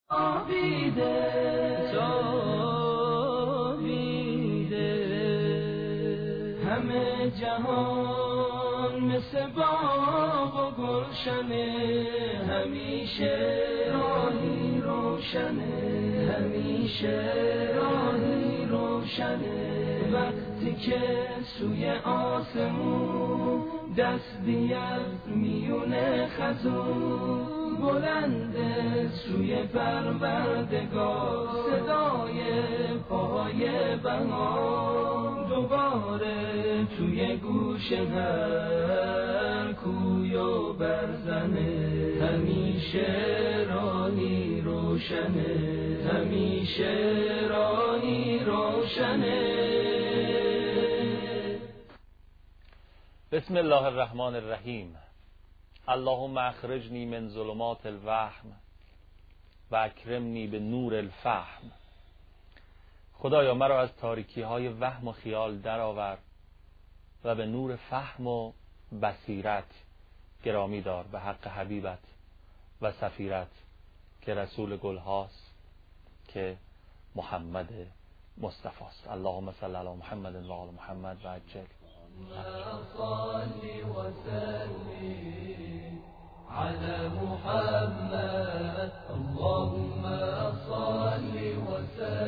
همه جهان مثل باغ و گلشنه، همیشه راهی روشنه، همیشه راهی روشنه. وقتی که سوی آسمون دستی از میونه خزون بلنده، سوی پروردگار صدای پای بهار دوباره توی گوش هر کوی و برزنه. همیشه راهی روشنه، همیشه راهی روشنه. بسم الله الرحمن الرحیم. اللهم اخرجنی من ظلمات الوهم و اکرمنی به نور الفهم. خدایا مرا از تاریکی های وهم و خیال درآور و به نور فهم و بصیرت گرامی دار به حق حبیبت و سفیرت که رسول گل هاست، که محمد مصطفی است. اللهم صل علی محمد و آل محمد و عجل. صلی و سلم على محمد. اللهم صل و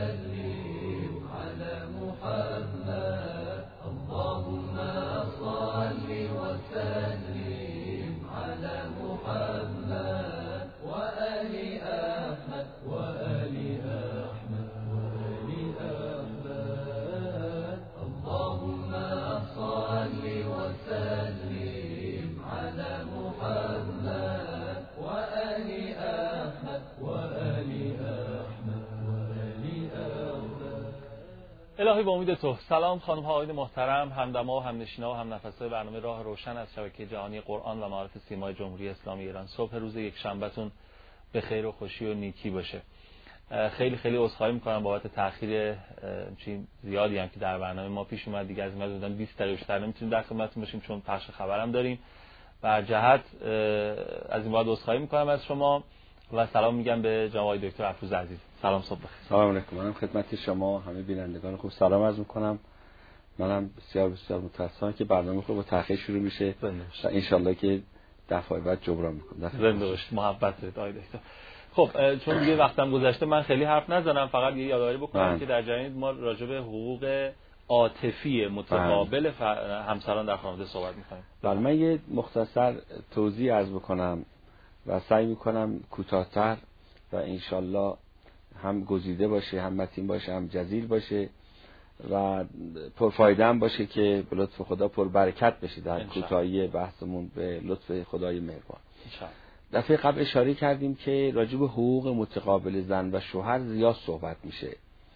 سلم على محمد. اللهم صل و سلم على محمد و آل احمد و آل احمد و آل احمد. اللهم صل و سلم على محمد و آل احمد و آل احمد و آل احمد. الهی با امید تو. سلام خانم ها آقایان محترم، همدما و همنشینا و همنفسای برنامه راه روشن از شبکه جهانی قرآن و معارف سیمای جمهوری اسلامی ایران. صبح روز یک شنبهتون به خیر و خوشی و نیکی باشه. خیلی خیلی عذرخواهی میکنم بابت تأخیر زیادی هم که در برنامه ما پیش اومد. دیگه از این بودن 20 دقیقه بیشتر نمیتونیم در خدمتتون باشیم چون پخش خبرم داریم. بر جهت از این بعد عذرخواهی میکنم از شما و سلام میگم به جناب دکتر افروز عزیز. سلام، صبح بخیر. سلام علیکم. منم خدمت شما همه بینندگان خوب سلام عرض میکنم. منم بسیار بسیار متاسفم که برنامه خوب با تأخیر شروع میشه و ان شاءالله که دفعه بعد جبران میکنم. زنده باشید، محبت دارید آقای دکتر. خب چون دیگه وقتم گذشته من خیلی حرف نزنم، فقط یه یادآوری بکنم که در جریان ما راجع به حقوق عاطفی متقابل همسران در خانواده صحبت می‌کنیم. بله، من یه مختصر توضیح عرض بکنم و سعی می‌کنم کوتاه‌تر و ان شاءالله هم گزیده باشه، هم متین باشه، هم جزیل باشه و پرفایده هم باشه که به لطف خدا پربرکت بشه در کوتاهی بحثمون به لطف خدای مهربان. دفعه قبل اشاره کردیم که راجع به حقوق متقابل زن و شوهر زیاد صحبت میشه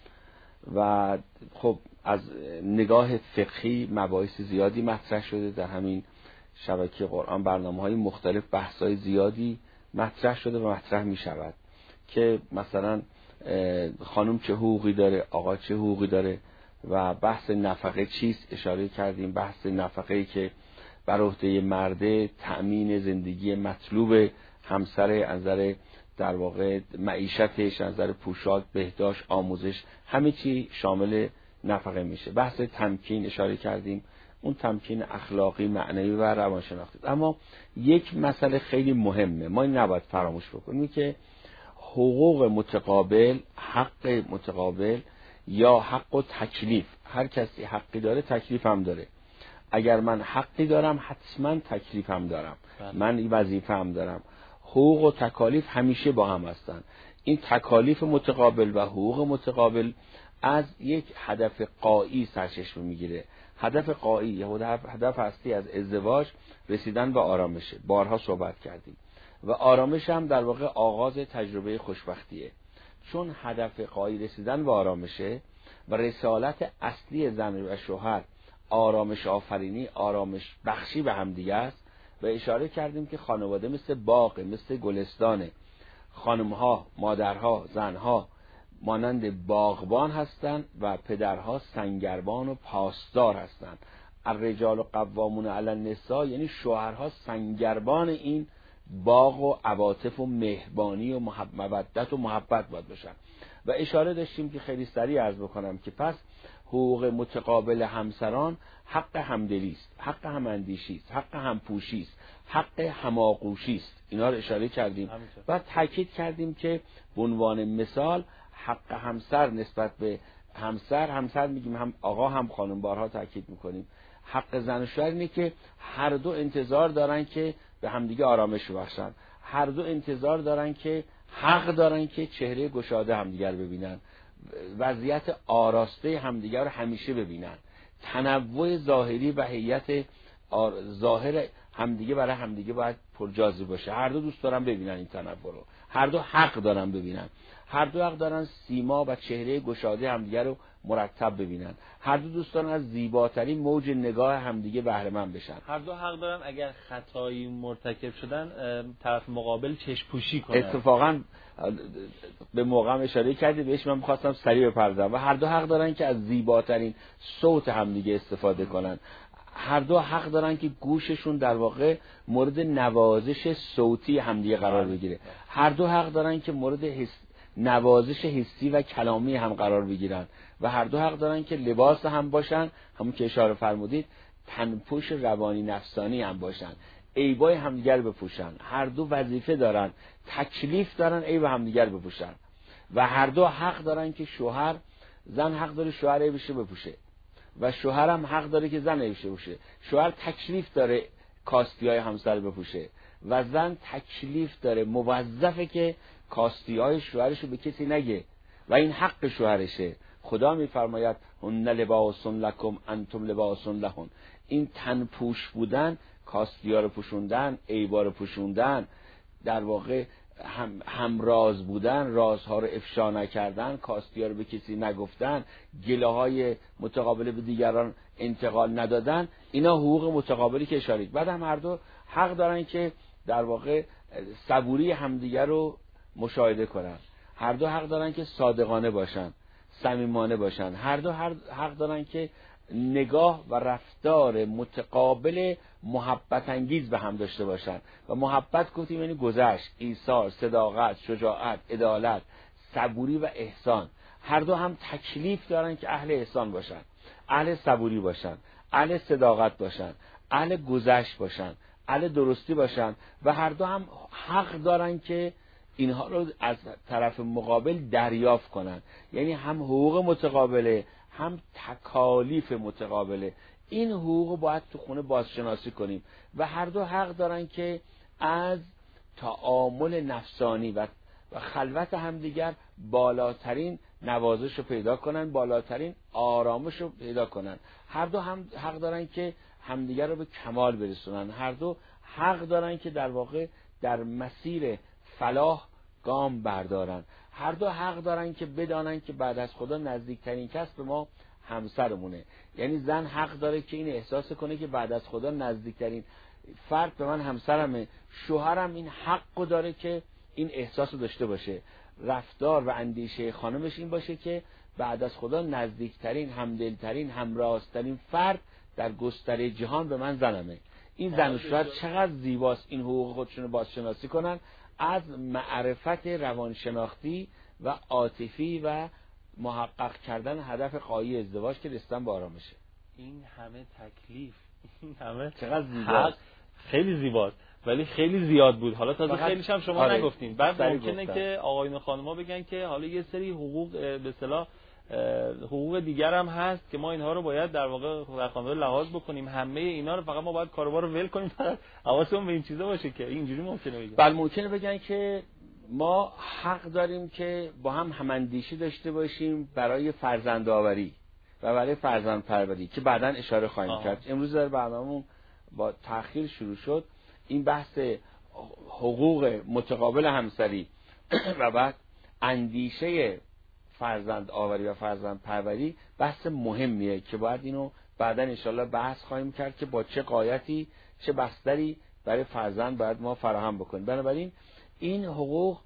و خب از نگاه فقهی مباحث زیادی مطرح شده در همین شبکه قرآن. برنامه‌های مختلف بحث‌های زیادی مطرح شده و مطرح میشود که مثلا خانم چه حقوقی داره، آقا چه حقوقی داره و بحث نفقه چیست اشاره کردیم. بحث نفقه‌ای که بر عهده مرده تأمین زندگی مطلوب همسر، از نظر در واقع معیشتش، از نظر پوشاک، بهداشت، آموزش، همه چی شامل نفقه میشه. بحث تمکین اشاره کردیم، اون تمکین اخلاقی، معنوی و روانشناختی. اما یک مسئله خیلی مهمه ما این نباید فراموش بکنیم که حقوق متقابل، حق متقابل یا حق و تکلیف، هر کسی حقی داره تکلیف هم داره. اگر من حقی دارم حتما تکلیف هم دارم، من وظیفه هم دارم. حقوق و تکالیف همیشه با هم هستن. این تکالیف متقابل و حقوق متقابل از یک هدف غایی سرچشمه میگیره. هدف غایی یا هدف اصلی از ازدواج رسیدن به آرامشه. بارها صحبت کردیم و آرامش هم در واقع آغاز تجربه خوشبختیه، چون هدف غایی رسیدن به آرامشه و رسالت اصلی زن و شوهر آرامش آفرینی، آرامش بخشی به هم دیگه است. و اشاره کردیم که خانواده مثل باغ، مثل گلستانه. خانمها، مادرها، زنها مانند باغبان هستند و پدرها سنگربان و پاسدار هستند. الرجال قوامون علی النساء، یعنی شوهرها سنگربان این باغ و عواطف و مهربانی و مودت و محبت باید باشن. و اشاره داشتیم که خیلی سریع عرض بکنم که پس حقوق متقابل همسران حق همدلی است، حق هماندیشی است، حق همپوشی است، حق هماغوشی است. اینا رو اشاره کردیم. بعد تاکید کردیم که به عنوان مثال حق همسر نسبت به همسر میگیم، هم آقا هم خانم، بارها تاکید میکنیم. حق زن و شوهر اینه که هر دو انتظار دارن که به همدیگه آرامش بخشن، هر دو انتظار دارن که حق دارن که چهره گشاده همدیگر ببینن، وضعیت آراسته همدیگر رو همیشه ببینن، تنوع ظاهری و هیئت ظاهر همدیگه برای همدیگه باید پرجاذبه باشه. هر دو دوست دارن ببینن این تنوع رو، هر دو حق دارن ببینن، هر دو حق دارن سیما و چهره گشاده همدیگه رو مرتب ببینن، هر دو دوست دارن از زیباترین موج نگاه همدیگه بهره مند بشن، هر دو حق دارن اگر خطایی مرتکب شدن طرف مقابل چشم پوشی کنه. اتفاقا به موقعم اشاره کردی بهش، من می‌خواستم سریع بپردازم. و هر دو حق دارن که از زیباترین صوت همدیگه استفاده کنن، هر دو حق دارن که گوششون در واقع مورد نوازش صوتی همدیگه قرار بگیره، هر دو حق دارن که مورد نوازش حسی و کلامی هم قرار بگیرن، و هر دو حق دارن که لباس هم باشن، همون که اشاره فرمودید تنپوش روانی نفسانی هم باشن، عیبای همدیگر بپوشن. هر دو وظیفه دارن، تکلیف دارن عیب همدیگر بپوشن. و هر دو حق دارن که زن حق داره شوهر عیبش بپوشه و شوهر هم حق داره که زن عیبش بپوشه. شوهر تکلیف داره کاستی‌های همسر بپوشه و زن تکلیف داره، موظفه که کاستی‌های شوهرش رو به کسی نگه و این حق شوهرشه. خدا میفرماید هن لباس لکم انتم لباس لهن. این تنپوش بودن، کاستی‌ها رو پوشوندن، عیبا رو پوشوندن، در واقع همراز بودن، رازها رو افشا نکردن، کاستی‌ها رو به کسی نگفتن، گله‌های متقابل به دیگران انتقال ندادن، اینا حقوق متقابلی که اشاره. بعد هم هر دو حق دارن که در واقع صبوری همدیگر رو مشاهده کنن، هر دو حق دارن که صادقانه باشن، صمیمانه باشن، هر دو حق دارن که نگاه و رفتار متقابل محبت انگیز به هم داشته باشن. و محبت گفتیم یعنی گذشت، ایثار، صداقت، شجاعت، عدالت، صبوری و احسان. هر دو هم تکلیف دارن که اهل احسان باشن، اهل صبوری باشن، اهل صداقت باشن، اهل گذشت باشن، اهل درستی باشن. و هر دو هم حق دارن که اینها رو از طرف مقابل دریافت کنن، یعنی هم حقوق متقابله هم تکالیف متقابله. این حقوق باید تو خونه بازشناسی کنیم. و هر دو حق دارن که از تعامل نفسانی و خلوت همدیگر بالاترین نوازش رو پیدا کنن، بالاترین آرامش رو پیدا کنن. هر دو هم حق دارن که همدیگر رو به کمال برسونن، هر دو حق دارن که در واقع در مسیر فلاح گام بردارن، هر دو حق دارن که بدانن که بعد از خدا نزدیکترین کس به ما همسرمونه. یعنی زن حق داره که این احساس کنه که بعد از خدا نزدیکترین فرد به من همسرمه، شوهرم این حقو داره که این احساس رو داشته باشه. رفتار و اندیشه خانمش این باشه که بعد از خدا نزدیکترین، همدلترین، همراسترین فرد در گستره جهان به من زنمه. این زن و شوهر چقدر زیباست این حقوق خودشون رو بازشناسی کنن، از معرفت روانشناختی و عاطفی و محقق کردن هدف غایی ازدواج که رسیدن به آرامشه. این همه تکلیف، این همه چقدر زیباست. خیلی زیباست ولی خیلی زیاد بود. حالا تازه خیلیش هم شما نگفتین. بعد ممکنه که آقایون و خانم‌ها بگن که حالا یه سری حقوق به اصطلاح حقوق دیگر هم هست که ما اینها رو باید در واقع در خانواده لحاظ بکنیم، همه اینا رو فقط ما باید کاروبار رو ول کنیم، فقط حواسمون به این چیزا باشه که اینجوری ممکنه بگن. بله ممکنه بگن که ما حق داریم که با هم هماندیشی داشته باشیم برای فرزندآوری و برای فرزندپروری که بعداً اشاره خواهیم کرد. امروز در برنامه‌مون با تأخیر شروع شد این بحث حقوق متقابل همسری و بعد اندیشه فرزند آوری و فرزند پروری بحث مهمیه که باید اینو بعداً انشالله بحث خواهیم کرد که با چه غایتی، چه بستری برای فرزند باید ما فراهم بکنیم. بنابراین این حقوق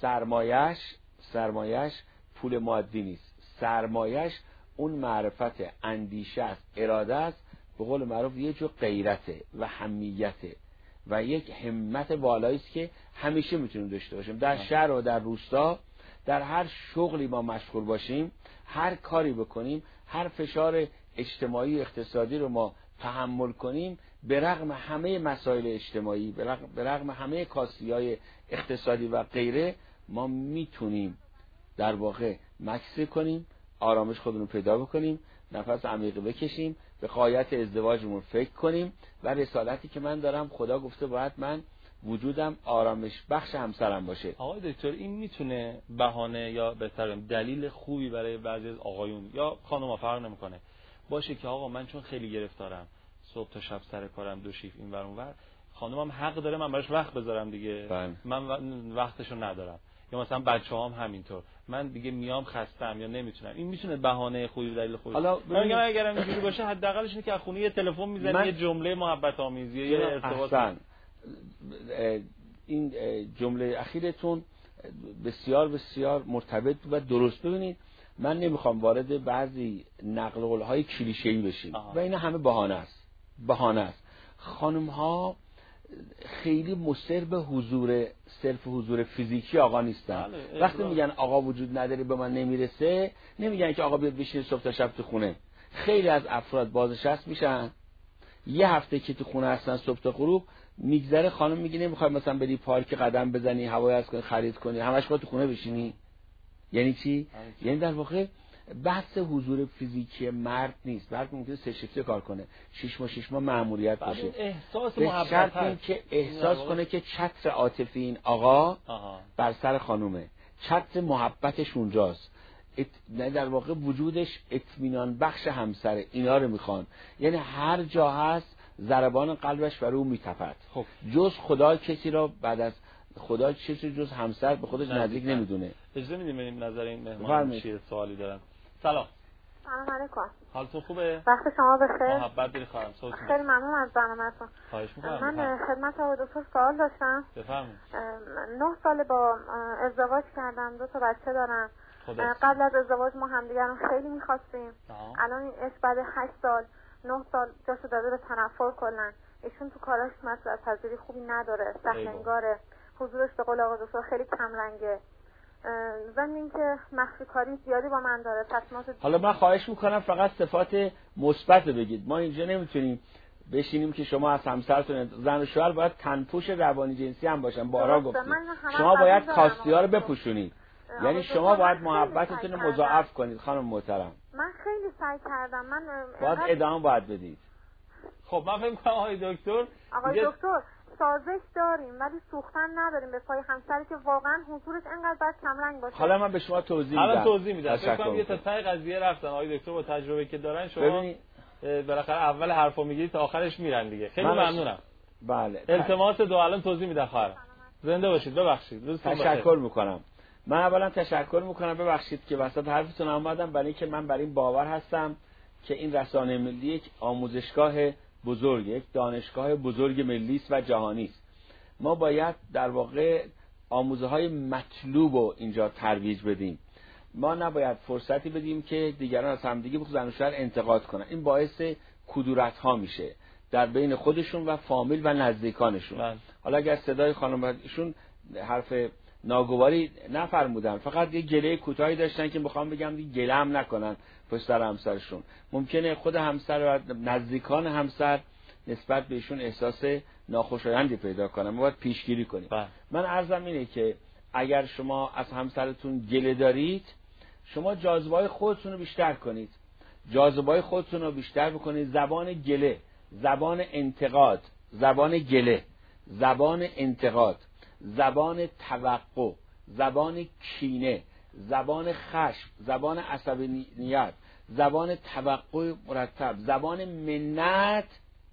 سرمایش پول مادی نیست، سرمایش اون معرفت، اندیشه است، اراده است، به قول معروف یه جور غیرته و حمیته و یک همت بالایی است که همیشه میتونیم داشته باشیم. در شهر و در روستا، در هر شغلی ما مشغول باشیم، هر کاری بکنیم، هر فشار اجتماعی اقتصادی رو ما تحمل کنیم، به رغم همه مسائل اجتماعی، به رغم همه کاستی‌های اقتصادی و غیره، ما میتونیم در واقع مکث کنیم، آرامش خودمون پیدا بکنیم، نفس عمیق بکشیم، به غایت ازدواجمون فکر کنیم و رسالتی که من دارم، خدا گفته باید من وجودم آرامش بخش همسرم باشه. آقای دکتر، این میتونه بهانه یا بهتر دلیل خوبی برای بعضی از آقایون یا خانم‌ها، فرق نمیکنه، باشه که آقا من چون خیلی گرفتارم، صبح تا شب سر کارم، دو شیفت این ور اون ور، خانمم حق داره من براش وقت بذارم دیگه. من وقتشو ندارم. یا مثلا بچه‌هام همینطور، من دیگه میام خستم یا نمیتونم. این میتونه بهانه خوبی و دلیل خوبی. حالا میگم اگرم اینجوری باشه، حداقلش اینه که از خونه یه تلفن میزنی، یه جمله محبت آمیزی، یه ارتباط. این جمله اخیرتون بسیار بسیار مرتبط و درست. ببینید من نمیخوام وارد بعضی نقل قول‌های کلیشه‌ای بشیم و این همه بهانه است. خانم‌ها خیلی مصر به صرف حضور فیزیکی آقا نیستن. وقتی میگن آقا وجود نداره به من نمیرسه، نمیگن که آقا بیاد بشین صبح تا شب تو خونه. خیلی از افراد بازنشسته میشن، یه هفته که تو خونه هستن صبح تا غروب میگذره، خانم میگه نمیخوای مثلا بری پارک قدم بزنی، هوای از کنی، خرید کنی، همش باید تو خونه بشینی. یعنی چی؟ یعنی در واقع بحث حضور فیزیکی مرد نیست. مرد ممکنه 3 شیفته کار کنه، 6 ماه مأموریت باشه، احساس به محبت شرط این که احساس کنه که چتر عاطفی این آقا بر سر خانومه، چتر محبتش اونجاست، در واقع وجودش اطمینان بخش همسره. اینا رو میخوان، یعنی هر جا هست ضربان قلبش برای اون میتپد. خب جز خدا کسی را بعد از خدا چیزی جز همسر به خودش نزدیک نمیدونه. اجازه میدیم بریم نظر این مهمان چیه؟ سوالی دارم. سلام. سلام علیکم. حالتون خوبه؟ وقت شما بخیر. محبت داری خواهرم. خیلی ممنون از برنامه‌تون. خواهش می‌کنم. من خدمت آقای دکتر سوال داشتم. بفرمایید. 9 سال با ازدواج کردم، 2 تا بچه دارم. قبل از ازدواج ما همدیگر رو خیلی می‌خواستیم. الان این بعد 8 سال 9 سال جاشو داده به تنفر کلا. ایشون تو کاراش مسئله پذیری خوبی نداره، سخت‌انگاره، حضورش به قول آقای دکتر خیلی کم رنگه. ضمن اینکه مخفی کاری زیادی با من داره. حالا من خواهش میکنم فقط صفات مثبت بگید. ما اینجا نمیتونیم بشینیم که شما از همسرتون، زن و شوهر باید تنپوش روانی جنسی هم باشن. بارا گفتید شما باید کاستی‌ها رو بپوشونید، یعنی شما باید محبتتون رو مضاعف کنید. خانم محترم من خیلی سعی کردم، من باید ادامه باید بدید. خب من فکر می‌کنم آقای دکتر سازش داریم ولی سوختن نداریم به پای همسری که واقعا حضورش انقدر باید کم رنگ باشه. حالا من به شما توضیح میدم. فکر کنم یه تا ته قضیه رفتن آقای دکتر با تجربه که دارن. شما بالاخره اول حرفو میگید تا آخرش میرن دیگه. خیلی ممنونم. بله. التماس دو الان توضیح میدم خواهرم. زنده باشید. ببخشید. تشکر میکنم. من اولا تشکر میکنم، ببخشید که وسط حرفتون اومدم، برای اینکه من بر این باور هستم که این رسانه ملی یک آموزشگاه بزرگ، یک دانشگاه بزرگ ملی است و جهانی است. ما باید در واقع آموزه‌های مطلوب رو اینجا ترویج بدیم. ما نباید فرصتی بدیم که دیگران از همدیگه به زن و شوهر انتقاد کنن. این باعث کدورت‌ها میشه در بین خودشون و فامیل و نزدیکانشون. حالا اگر صدای خانم ایشون حرف ناگواری نفرمودن، فقط یه گله کوتاهی داشتن که میخوام بگم دیگه گله هم نکنن پشت سر همسرشون. ممکنه خود همسر و نزدیکان همسر نسبت بهشون احساس ناخوشایندی پیدا کنن. ما باید پیشگیری کنیم. من عرضم اینه که اگر شما از همسرتون گله دارید، شما جاذبه‌های خودتون رو بیشتر کنید. جاذبه‌های خودتون رو بیشتر بکنید. زبان گله، زبان انتقاد، زبان گله، زبان انتقاد، زبان توقع، زبان کینه، زبان خشم، زبان عصبانیت، زبان توقع مرتب، زبان منت،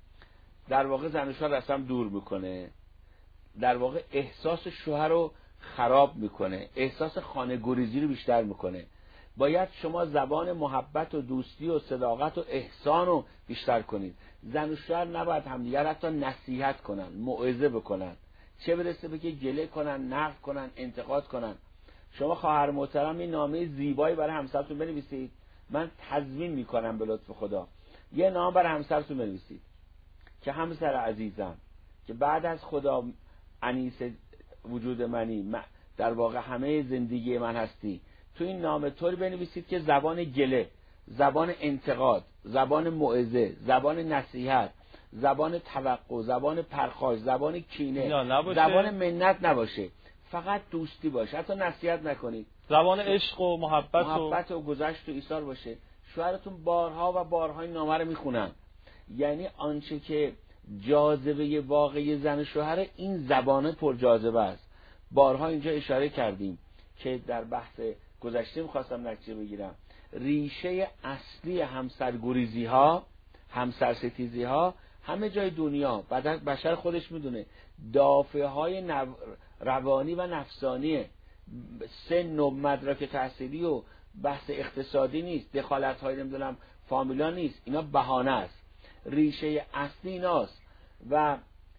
در واقع زن و شوهر از هم دور میکنه. در واقع احساس شوهر رو خراب میکنه، احساس خانه گریزی رو بیشتر میکنه. باید شما زبان محبت و دوستی و صداقت و احسان رو بیشتر کنید. زن و شوهر نباید همدیگر حتی نصیحت کنن، موعظه بکنن، چه برسه به که گله کنن، نقد کنن، انتقاد کنن. شما خواهر محترم این نامه زیبایی برای همسرتون بنویسید. من تضمین میکنم به لطف خدا یه نامه برای همسرتون بنویسید که همسر عزیزم که بعد از خدا انیس وجود منی، در واقع همه زندگی من هستی، تو این نامه طوری بنویسید که زبان گله، زبان انتقاد، زبان موعظه، زبان نصیحت، زبان توقع، زبان پرخاش، زبان کینه، زبان منت نباشه، فقط دوستی باشه، حتی نصیحت نکنید، زبان عشق و محبت و گذشت و ایثار باشه. شوهرتون بارها و بارها این نامه رو میخونن. یعنی آنچه که جاذبه واقعی زن و شوهر، این زبانه پر جاذبه است. بارها اینجا اشاره کردیم که در بحث گذشته میخواستم نتیجه بگیرم، ریشه اصلی همسرگریزی ها، همسرستیزی ها همه جای دنیا، بشر خودش میدونه، دافعه های روانی و نفسانیه. سن و مدرک تحصیلی و بحث اقتصادی نیست، دخالت های نمیدونم فامیلا نیست، اینا بهانه است. ریشه اصلی ایناست و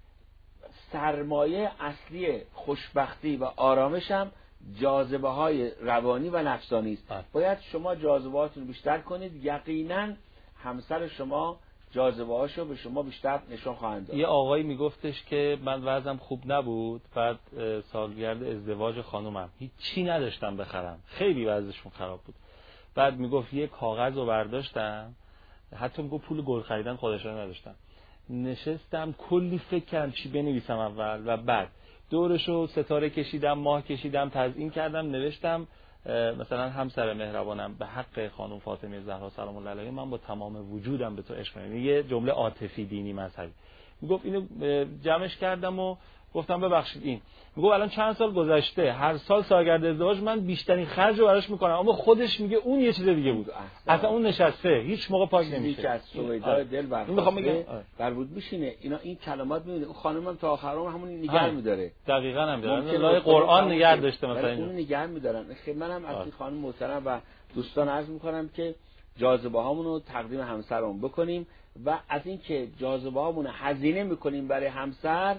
سرمایه اصلی خوشبختی و آرامش هم جاذبه های روانی و نفسانی است. باید شما جاذبهاتون بیشتر کنید، یقینا همسر شما جاذبه هاشو به شما بیشتر نشون خواهند داد. یه آقایی میگفتش که من وضعم خوب نبود، بعد سالگرد ازدواج خانومم هیچی نداشتم بخرم، خیلی وضعشون خراب بود. بعد میگفت یه کاغذ رو برداشتم، حتی میگفت پول گل خریدن خودشون نداشتم، نشستم کلی فکر کردم چی بنویسم اول و بعد دورشو ستاره کشیدم، ماه کشیدم، تزیین کردم، نوشتم مثلا همسر مهربانم، به حق خانم فاطمه زهرا سلام الله علیها من با تمام وجودم به تو عشق می‌کنم. یه جمله عاطفی دینی مذهبی. میگفت اینو جمعش کردم و گفتم ببخشید این. میگفت الان چند سال گذشته، هر سال سالگرد ازدواج من بیشترین خرج رو براش میکنم، اما خودش میگه اون یه چیز دیگه بود، اصلا اون نشسته هیچ موقع پاک نمیشه. که از سویدای دل بربود میشینه. اینا این کلمات میبینه. اون خانمم تا آخرام همون نگه میداره. دقیقاً هم داره. لای قرآن نگه داشته مثلا اون نگه میدارن. منم از این خانم محترم و دوستان عرض میکنم که جاذبه هامون رو تقدیم همسرمون بکنیم و از این که جاذبه هامون هزینه میکنیم برای همسر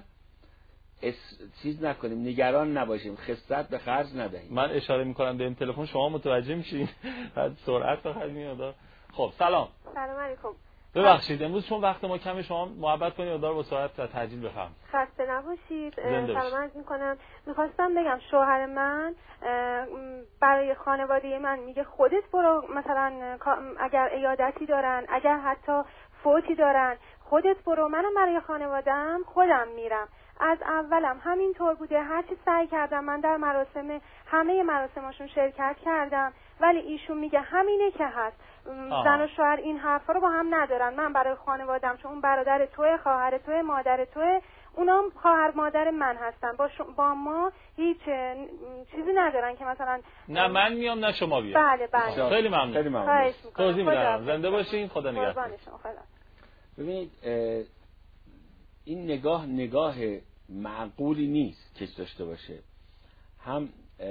چیز نکنیم، نگران نباشیم، خسارت به خرج ندهیم. من اشاره میکنم به این تلفن، شما متوجه میشین بعد سرعت بخیر میاد. خب سلام علیکم. ببخشید امروز چون وقت ما کمه شما محبت کنید دار با سرعت تعجیل بفهم. خسته نباشید. سلام عرض میکنم. میخواستم بگم شوهر من برای خانواده من میگه خودت برو، مثلا اگر عیادتی دارن، اگر حتی فوتی دارن خودت برو، منم برای خانواده‌ام خودم میرم. از اولم همینطور بوده. هرچی سعی کردم من در همه مراسماشون شرکت کردم، ولی ایشون میگه همینه که هست. زن و شوهر این حرفا رو با هم ندارن. من برای خانواده‌ام، چون اون برادر توئه، خواهر توئه، مادر توئه، اونام خواهر مادر من هستن، با ما هیچ چیزی ندارن که مثلا نه من میام نه شما بیاید. بله. خیلی ممنون. توضیح میدم. زنده باشین. خدا نگهدار. ببینید این نگاه معقولی نیست که داشته باشه. هم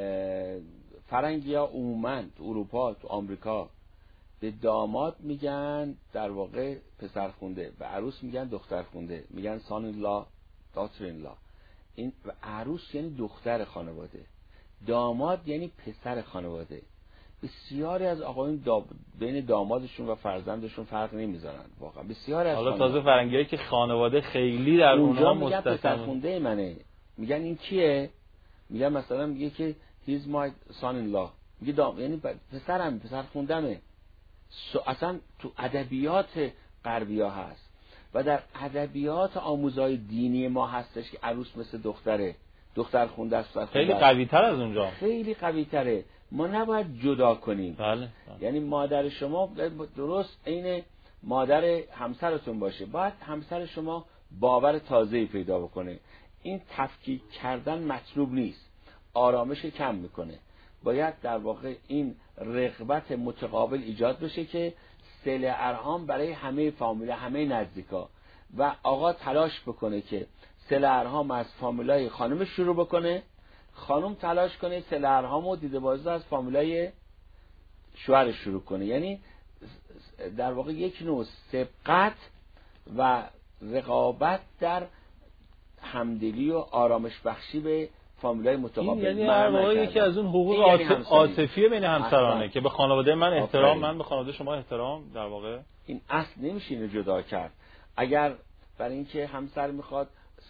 فرنگی‌ها عموماً تو اروپا، تو آمریکا به داماد میگن در واقع پسر خونده، به عروس میگن دختر خونده، میگن سان این لا، داتر این لا. این عروس یعنی دختر خانواده، داماد یعنی پسر خانواده. بسیاری از آقایون بین دامادشون و فرزندشون فرق نمیذارن واقعا. بسیاری از حالا تازه فرنگیایی که خانواده خیلی در اونها میگن پسر خونده منه، میگن این کیه؟ میگن مثلا میگه که he's my son in law، میگه یعنی پسرم، پسر خوندمه. اصلا تو ادبیات غربی‌ها هست و در ادبیات آموزهای دینی ما هستش که عروس مثل دختره، دختر خونده است. خیلی قوی‌تر از اونجا، خیلی قوی‌تره. ما نباید جدا کنیم. بله. یعنی مادر شما درست عین مادر همسرتون باشه، باید همسر شما باور تازه‌ای پیدا بکنه. این تفکیک کردن مطلوب نیست، آرامش کم میکنه. باید در واقع این رغبت متقابل ایجاد بشه که صله ارحام برای همه فامیلا، همه نزدیکا، و آقا تلاش بکنه که صله ارحام از فامیلای خانم شروع بکنه، خانم تلاش کنه صله ارحام و دیده بازی از فامیلای شوهرش شروع کنه. یعنی در واقع یک نوع سبقت و رقابت در همدلی و آرامش بخشی به فامیلای متقابل. یعنی هر واقع یکی از اون حقوق عاطفی بین همسرانه که به خانواده من احترام، من به خانواده شما احترام. در واقع این اصل نمیشه اینو جدا کرد. اگر برای اینکه همسر میخواد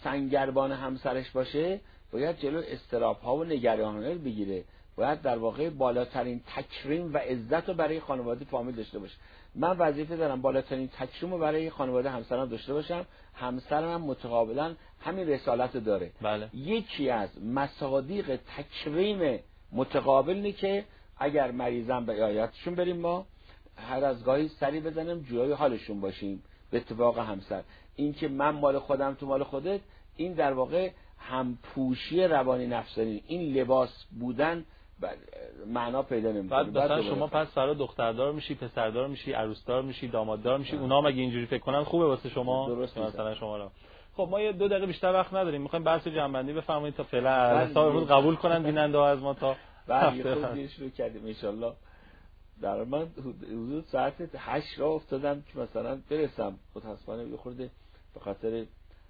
سنگربان همسرش باشه باید جلو اضطراب‌ها و نگرانی‌ها رو بگیره، باید در واقع بالاترین تکریم و عزت رو برای خانواده فامیل داشته باشه. من وظیفه دارم بالاترین تکریم رو برای خانواده همسرم داشته باشم، همسرم هم متقابلا همین رسالت رو داره. بله. یکی از مصادیق تکریم متقابل اینه که اگر مریضم به عیادتشون بریم، ما هر از گاهی سری بزنیم جویای حالشون باشیم به اتفاق همسر. این که من مال خودم تو مال خودت، این در واقع همپوشی روانی نفسانی، این لباس بودن معنا پیدا نمی‌کنه. بعد مثلا شما پس فرا دختردار میشی، پسردار میشی، عروسدار میشی، داماددار میشی، اونا هم اگه اینجوری فکر کنن خوبه واسه شما؟ درست مثلا شما رو خب ما یه 2 دقیقه بیشتر وقت نداریم، میخوایم بحث جنبندی بفرمایید تا فعلا تا امروز قبول کنن بیننده ها از ما تا بعد یه خود شروع کردیم ان شاءالله. در من حدود ساعت 8 راه افتادم که مثلا برسم، متاسفانه یه خورده به خاطر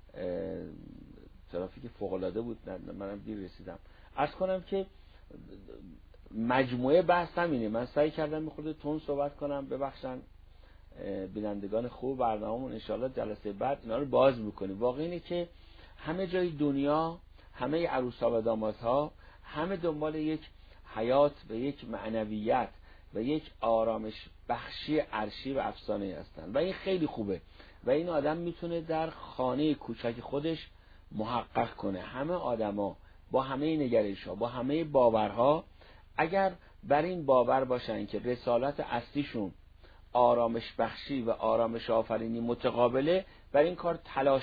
ترافیک فوق العاده بود منم دیر رسیدم. عرض کنم که مجموعه بحث همینه. من سعی کردم میخورده تون صحبت کنم، ببخشن بینندگان خوب برنامه‌مون، ان شاءالله جلسه بعد اینا رو باز میکنیم. واقعا اینه که همه جای دنیا، همه عروسا و دامادها همه دنبال یک حیات و یک معنویت و یک آرامش بخشی عرشی و افسانه‌ای هستن و این خیلی خوبه و این آدم میتونه در خانه کوچک خودش محقق کنه. همه آدما با همه نگرش‌ها، با همه باورها، اگر بر این باور باشن که رسالت اصلیشون آرامش بخشی و آرامش آفرینی متقابله، بر این کار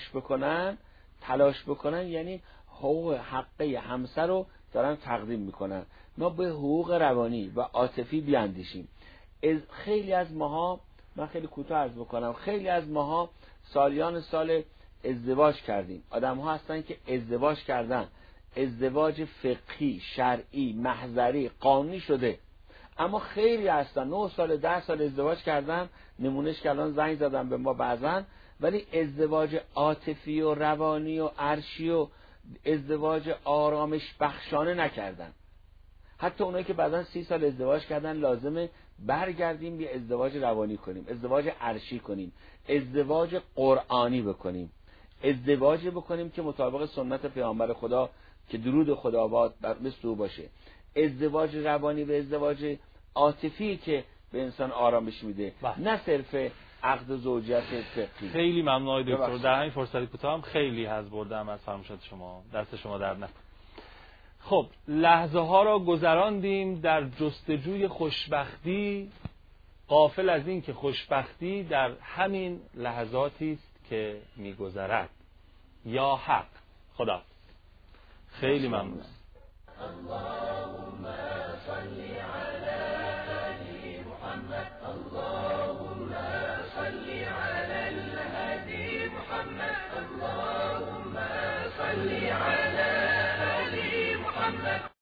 تلاش بکنن یعنی حقوق حقه همسر رو دارن تقدیم میکنن. ما به حقوق روانی و عاطفی بیاندیشیم. خیلی از ماها، من خیلی کوتاه عرض بکنم، خیلی از ماها سالیان سال ازدواج کردیم. آدم ها هستن که ازدواج کردن، ازدواج فقهی، شرعی، محضری، قانونی شده، اما خیلی هستن 9 سال 10 سال ازدواج کردن، نمونهش که الان زنگ زدن به ما بعضن، ولی ازدواج عاطفی و روانی و عرشی و ازدواج آرامش بخشانه نکردن. حتی اونایی که بعدن 30 سال ازدواج کردن لازمه برگردیم یه ازدواج روانی کنیم، ازدواج عرشی کنیم، ازدواج قرآنی بکنیم، ازدواج بکنیم که مطابق سنت پیامبر خدا که درود خداوند بر مثل او باشه، ازدواج روانی و ازدواج عاطفی که به انسان آرامش میده، نه صرف عقد زوجیت فقهی. خیلی ممنون آقای دکتر. در همین فرصت کوتاه هم خیلی حظ بردم از فرمایشات شما، دست شما درد نکنه. خب لحظه ها را گذراندیم در جستجوی خوشبختی، غافل از این که خوشبختی در همین لحظاتی است که میگذرد. یا حق. خدا خیلی ممنون. اللهم صل على آل محمد، اللهم صل على الهادي محمد، اللهم صل على آل محمد.